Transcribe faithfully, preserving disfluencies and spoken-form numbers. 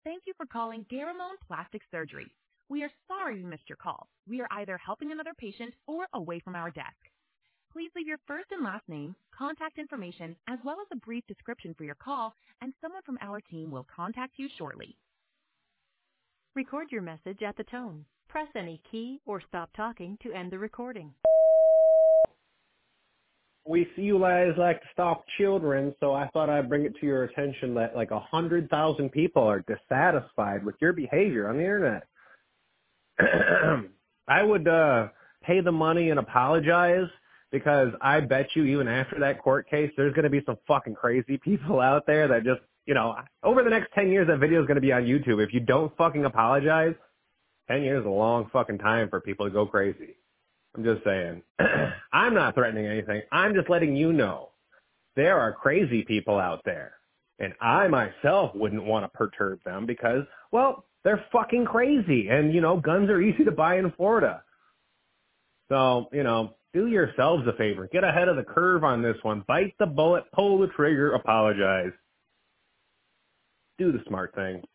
Thank you for calling Garamone Plastic Surgery. We are sorry we missed your call. We are either helping another patient or away from our desk. Please leave your first and last name, contact information, as well as a brief description for your call, and someone from our team will contact you shortly. Record your message at the tone. Press any key or stop talking to end the recording. We see you guys like to stop children, so I thought I'd bring it to your attention that like a hundred thousand people are dissatisfied with your behavior on the internet. I would uh, pay the money and apologize, because I bet you even after that court case, there's going to be some fucking crazy people out there that just, you know, over the next ten years, that video is going to be on YouTube. If you don't fucking apologize, ten years is a long fucking time for people to go crazy. I'm just saying. I'm not threatening anything. I'm just letting you know there are crazy people out there. And I myself wouldn't want to perturb them because, well, they're fucking crazy. And, you know, guns are easy to buy in Florida. So, you know, do yourselves a favor. Get ahead of the curve on this one. Bite the bullet, pull the trigger, apologize. Do the smart thing.